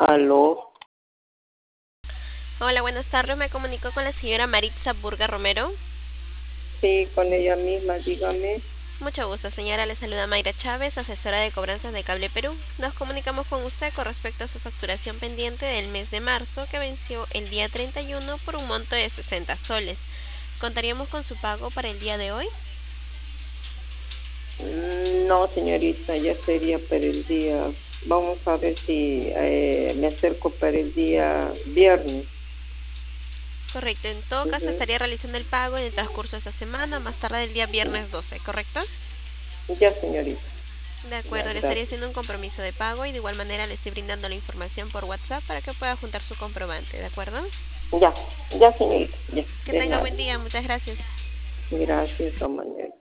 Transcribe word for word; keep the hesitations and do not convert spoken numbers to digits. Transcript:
Aló, Hola, buenas tardes. Me comunico con la señora Maritza Burga Romero. sí, con ella misma, dígame. Mucho gusto, señora. Le saluda Mayra Chávez, asesora de cobranzas de Cable Perú. Nos comunicamos con usted con respecto a su facturación pendiente del mes de marzo, que venció el día treinta y uno por un monto de sesenta soles. ¿Contaríamos con su pago para el día de hoy? Mm, No, señorita, ya sería para el día. Vamos a ver si eh, me acerco para el día viernes. Correcto. En todo caso, Ujú. estaría realizando el pago en el transcurso de esta semana, más tarde del día viernes doce, ¿correcto? Ya, señorita. De Ya, acuerdo, le estaría gracias. haciendo un compromiso de pago y de igual manera le estoy brindando la información por WhatsApp para que pueda juntar su comprobante, ¿de acuerdo? Ya, ya, señorita, ya, Que de tenga nada. buen día, muchas gracias. Gracias, don Manuel.